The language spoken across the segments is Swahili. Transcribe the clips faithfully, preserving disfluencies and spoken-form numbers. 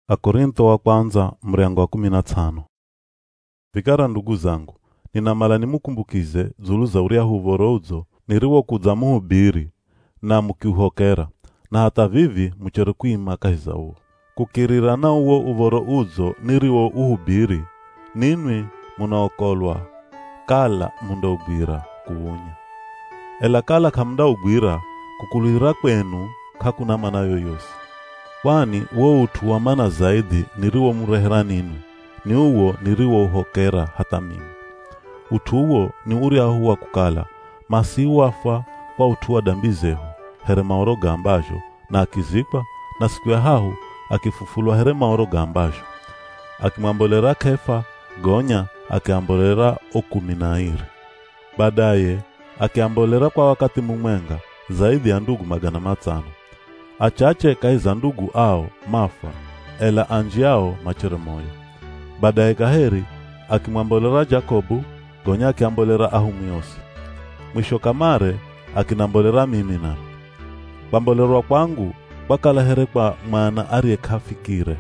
Akorintho wa kwanza mrengo wa kumi na tano. Vikara ndugu zangu, ninamala nimukumbukize zulu za uria huvorozo niriwo kuza muhubiri na mukiuhokera na hata vivi muchere kuima kahiza uo. Kukirira na uo uvoro uzo niriwo uhubiri ninwi munaokolwa kala munda ugwira kuunya. Ela kala kamda ugwira kukulira kwenu kakuna mana yoyosi. Kwani uo utu wa mana zaidi niriwo murehera ninu, ni uo niriwo uhokera hata mimi. Utu uo ni uri ahuwa kukala, masi wafa kwa utu wa dambizehu, here maoro gambajo, na akizikwa, na siku ya hahu, akifufulwa here maoro gambajo. Akimambolera Kefa, gonya, akiambolera okuminairi. Baadaye, akiambolera kwa wakati mumwenga, zaidi ya ndugu magana matano. Achache kaiza ndugu ao mafa, ela anji ao machere moyo. Baadaye kaheri, akimwambolera Jakobu, gonya akiambolera Ahumiyosi. Mwisho kamare, akinambolera mimi na. Bambolerwa kwangu, bakala here kwa mwana arie kafikire.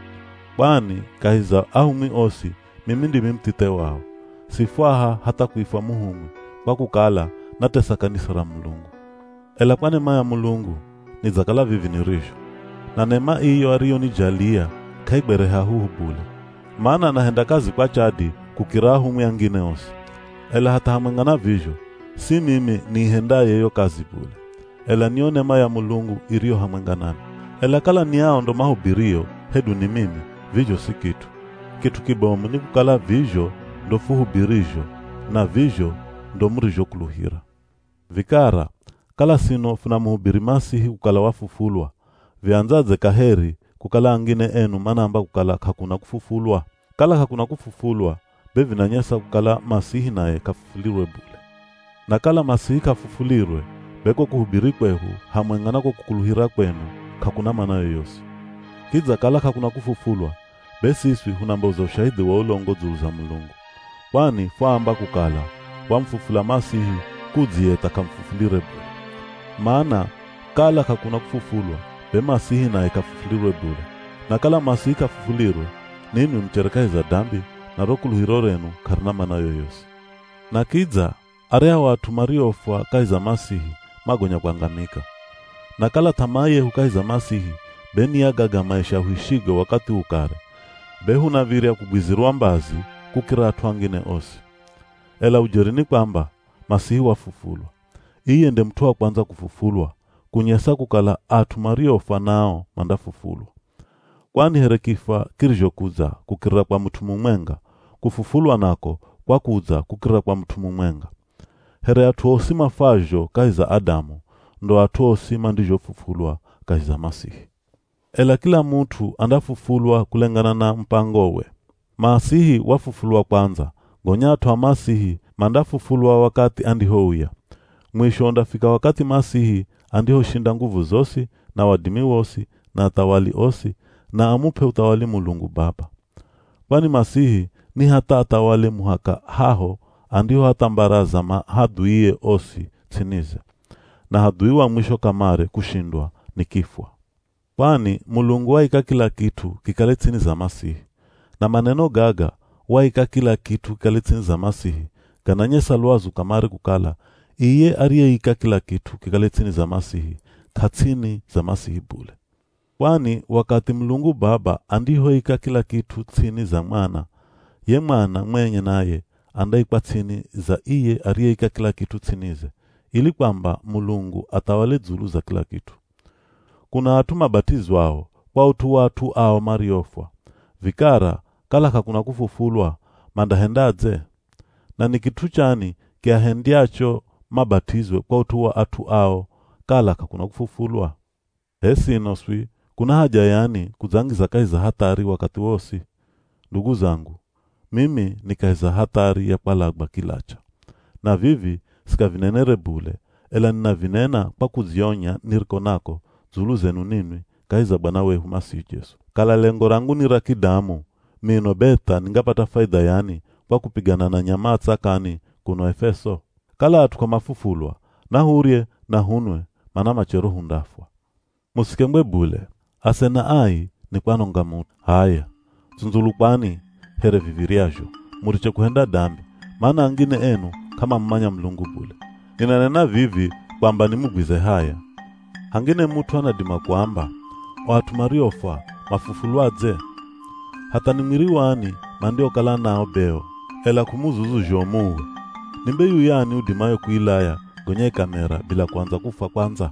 Kwani kahiza Ahumiyosi, mimi ndimi mtite wao. Sifuaha hata kuifa muhumi, kwa kukala natesa kanisa la Mulungu. Ela kwa neema ya Mulungu, nizakala vivi nirisho. Na neema iyo ario nijalia, kaibereha huu bule. Maana nahenda kazi kwa chadi kukira humu yangine osi. Ela hata hamengana vijo, si mimi nihenda yeyo kazi bule. Ela niyo neema ya Mulungu irio hamenganani. Ela kala niao ndo mahubirio, hedu ni mimi, vijo si kitu. Kitu kibomu ni kukala vijo ndo fuhubirijo, na vijo ndo murijo kuluhira. Vikara, kala sino funa muhubiri Masihi kukala wafufulwa, vianzaze kaheri kukala angine enu manamba kukala hakuna kufufulwa. Kala hakuna kufufulwa, bevi na nyesa kukala Masihi nae kafufulirwe bule. Na kala Masihi kafufulirwe, beko kuhubiri kwehu, hamwenganako kukuluhira kwenu, kakuna mana yoyosi. Kiza kala hakuna kufufulwa, besi iswi hunamboza ushahidi wa ulongo zulu za Mulungu. Kwani faamba kukala, wamfufula Masihi kudzieta kamfufulire bule. Maana kala kakuna kufufulwa, be Masihi nae kafufulirwe bule. Na kala Masihi kafufulirwe, nini mchereka za dambi na rokuluhiro renu karna mana yoyosi. Na kiza, area watu mariofwa kaiza Masihi magonya kuangamika. Na kala tamaye hukaiza Masihi, beni ya gaga maisha huishigo wakati ukare. Behu na viria kubwizirwa mbazi kukira atuangine osi. Ela ujerini kwamba Masihi wafufulwa. Iye nde mtu wa kwanza kufufulwa, kunyesa kukala atu mariofa nao mandafufulwa. Kwani here kifa kirijo kuza kukira kwa mtu mumwenga, kufufulwa nako kwa kuza kukira kwa mtu mumwenga. Here atuosi mafajo kaiza Adamu, ndo atuosi mandijo fufulwa kaiza Masihi. Ela kila mtu andafufulwa kulengana na mpangowe. Masihi wafufulwa kwanza, gonya atu wa Masihi mandafufulwa wakati andihouya. Mwisho ondafika wakati Masihi andiho shinda nguvu zosi na wadimi wosi na atawali osi na amupe utawali Mulungu Baba. Kwani Masihi ni hata atawali muhaka haho andiho hata mbaraza mahaduiye osi tinize. Na haduiwa mwisho kamare kushindwa ni kifwa. Kwani Mulungu waika kila kitu kikale tiniza Masihi. Na maneno gaga waika kila kitu kikale tiniza Masihi. Gananyesa luazu kamare kukala iye ariyeika kila kitu kikale tiniza Masihi, katini za Masihi bule. Kwani wakati Mulungu Baba andiho ika kila kitu tini za mwana, ye mwana mwenye naye andaikwa tini za iye ariyeika kila kitu tinize, ili kwamba Mulungu atawale zulu za kila kitu. Kuna atu mabatizo wao, kwa utu watu ao mariofwa. Vikara, kala kakuna kufufulwa, mandahendaze. Na ni kitu chani kia hendiacho mabatizwe kwa utu wa atu ao, kala kakuna kufufulwa. Esi inoswi, kuna haja yani kuzangiza kaiza hatari wakati wosi. Ndugu zangu, mimi ni kaiza hatari ya palagba kilacha. Na vivi sika vinenere bule, ela nina vinena kwa kuzionya niriko nako zulu zenu ninwi kaiza Bwana wehu Masihi Yesu. Kala lengo rangu ni rakidamu, mino beta ningapata faida yani kwa kupigana na nyamatsa kani kuno Efeso. Kala atu kwa mafufulwa, na hurie na hunwe, mana machero hundafwa. Musikemwe bule, asena ai ni kwanonga mutu. Haya, zunzulukwani here viviryajo, muriche kuhenda dambi, maana angine enu kama mmanya Mlungu bule. Ninanena vivi kwamba nimugwize haya. Hangine mutu anadima kwamba watu mariofa mafufulwadze. Hata nimiriwani mandio kala nao beo, ela kumuzuzu jomuwe. Nimbeyu yani udimayo kuilaya gonye kamera bila kwanza kufa kwanza.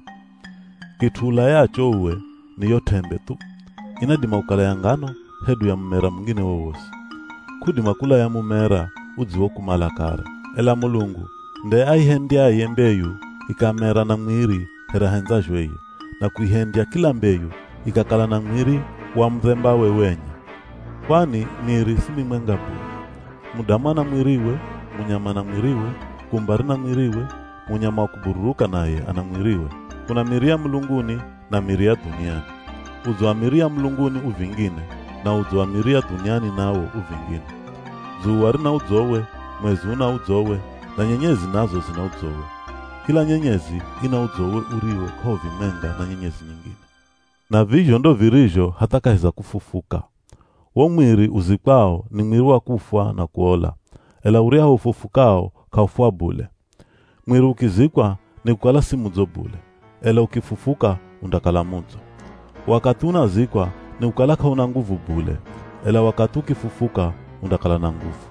Kitula yacho uwe ni yotembe tu. Inadima ukala ya ngano hedu ya mmera mwingine wowosi. Kudima kula ya mumera udziwo kumala kare. Ela Mulungu nde aihendia yembeyu ikamera na mwiri hera henza jweye. Na kuihendia kila mbeyu ikakala na mwiri wa mzemba wewenye. Kwani miri simi mwenga bule. Mudama na mwiriwe, munyama na mwiriwe, kumbari na mwiriwe, munyama wa kubururuka naye ana mwiriwe. Kuna miria Mlunguni na miria duniani. Uzo wa miria Mlunguni uvingine, na uzo wa miria duniani nao uvingine. Zuwari na uzowe, mwezi una uzowe, na nyenyezi nazo zina uzowe. Kila nyenyezi ina uzowe uriwe kwa vimenga na nyenyezi nyingine. Na vijyo ndo virijo hataka hiza kufufuka. Wo mwiri uzikwao ni mwiri wa kufwa na kuola. Ela uria ufufukao kaufwa bule. Mwiri ukizikwa ni kukala si muzo bule. Ela ukifufuka undakala muzo. Wakati unazikwa ni kukala kauna nguvu bule. Ela wakati ukifufuka undakala na nguvu.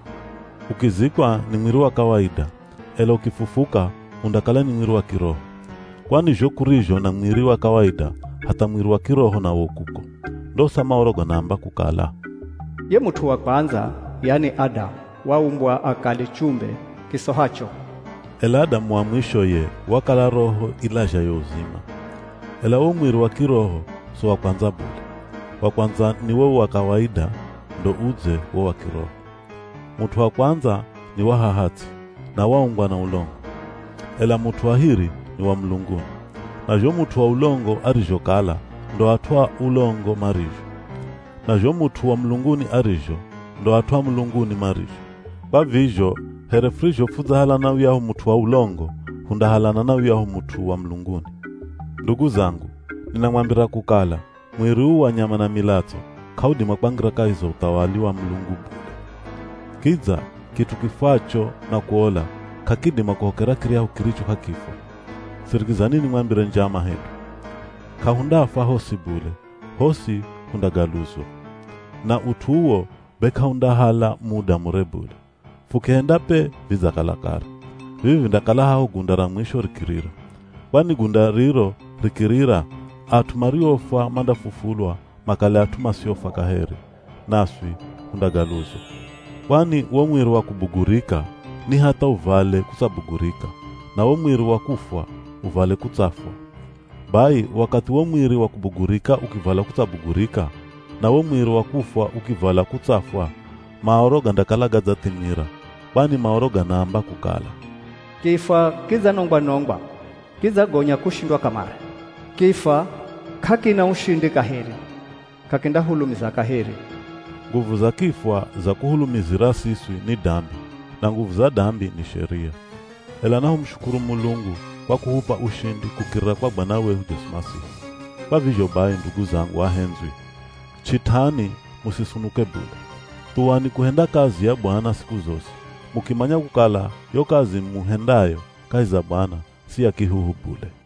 Ukizikwa ni mwiri wa kawaida. Ela ukifufuka undakala ni mwiri wa kiroho. Kwani jokurijo na mwiri wa kawaida hata mwiri wa kiroho na wokuko. Ndo samaorogo namba kukala. Ye mutu wa kwanza, yani Adam, waumbwa akali chumbe kisohacho. Ela Adamu wa mwisho ye, wakala roho ilaja yo uzima. Ela umwiri wa kiroho, so wa kwanza bule. Wa kwanza ni wewe wa kawaida, ndo uze wewe wa kiroho. Mutu wa kwanza ni wa hahati, na waumbwa na ulongo. Ela mutu wa hiri ni wa Mlunguni. Na jo mutu wa ulongo arijo kala, ndo atwa ulongo marijo. Na jo mutu wa Mlunguni arijo, ndo atwa Mlunguni marijo. Kwa vijo, herefrijo fuza halana uyahu mutu wa ulongo, hunda halana na uyahu mutu wa Mlunguni. Ndugu zangu, ninamwambira kukala, mwiri huu wa nyama na milato, kaudi makbangira kaizo utawali wa Mlungu bule. Kiza, kitu kifacho na kuola, kakidi makuhokera kiria ukiricho hakifo. Sirikizanini mwambira njama hedu. Kahunda afa hosi bule, hosi hunda galuzo. Na utuo beka hunda hala muda murebule. Fukehendape viza kalakari. Vivi ndakala hao gundara mwisho rikirira. Wani gundariro rikirira atumario fa manda fufulwa makale atuma siofa kaheri. Naswi hunda galuzo. Wani womwiri wa kubugurika ni hata uvale kusabugurika. Na womwiri wa kufwa uvale kutsafwa. Bai wakati womwiri wa kubugurika ukivala kutsabugurika na womwiri wa kufwa ukivala kutsafwa maoroga ndakala gadza timira. Bani maoroga namba kukala. Kifa kiza nongwa nongwa, kiza gonya kushindwa kamara. Kifa kakina ushindi kaheri, kakinda hulumiza kaheri. Nguvu za kifwa za kuhulumizira siswi ni dambi, na nguvu za dambi ni sheria. Ela naho mshukuru Mulungu kwa kuhupa ushindi kukira kwa Bwana wetu Yesu Masihi. Kwa vivyo bai ndugu zangu wahenzwi, chitani musisunuke bule. Tuwani kuhenda kazi ya Bwana siku zosi. Mukimanya kukala yo kazi muhendayo kazi za Bwana si ya kihuhu bule.